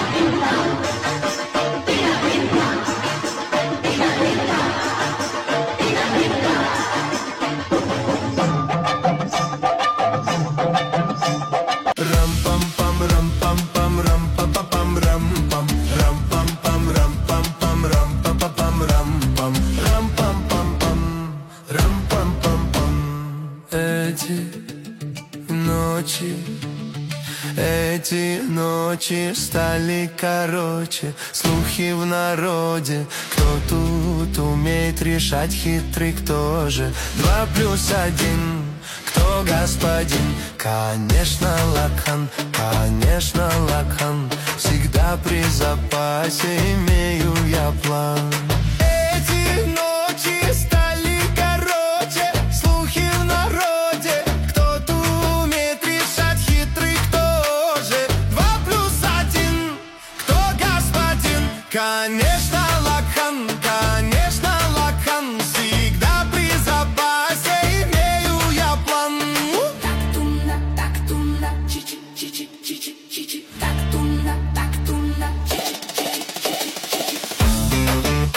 Эти ночи стали короче, слухи в народе. Кто тут умеет решать, хитрый кто же? 2+1, кто господин? Конечно, Лакхан, конечно, Лакхан. Всегда при запасе имею я план. Эти ночи стали короче, слухи в народе. Кто тут умеет решать, хитрый кто же? 2+1, кто господин? Конечно, Лакхан, конечно, Лакхан. Всегда при запасе имею я план. Так тумна, чичи, чичи, чичи, чичи. Так тумна, чичи, чичи, чичи, чичи.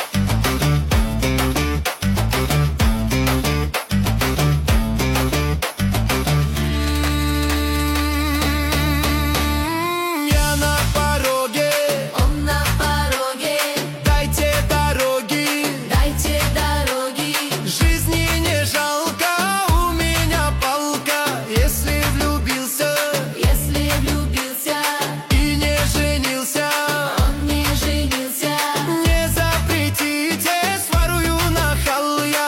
Я на пороге, Он на пороге, дайте дороги. дайте дороги. Жизни не жалко, у меня палка. Если влюбился и не женился, Он не женился. не запретите, сворую нахал я.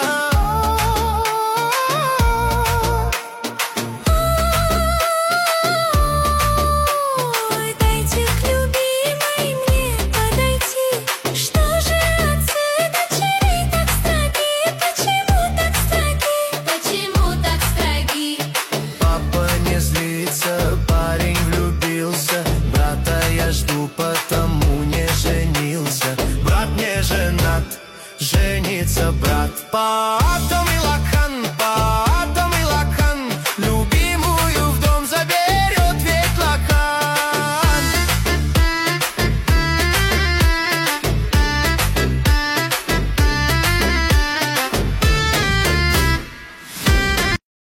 Ой, дайте к любимой мне подойти. Что же отцы дочерей так строги? Почему так строги? Почему так строги? Папа не злится, парень влюбился. Брата я жду, потому не женился. Брат не женат, женится брат. Потом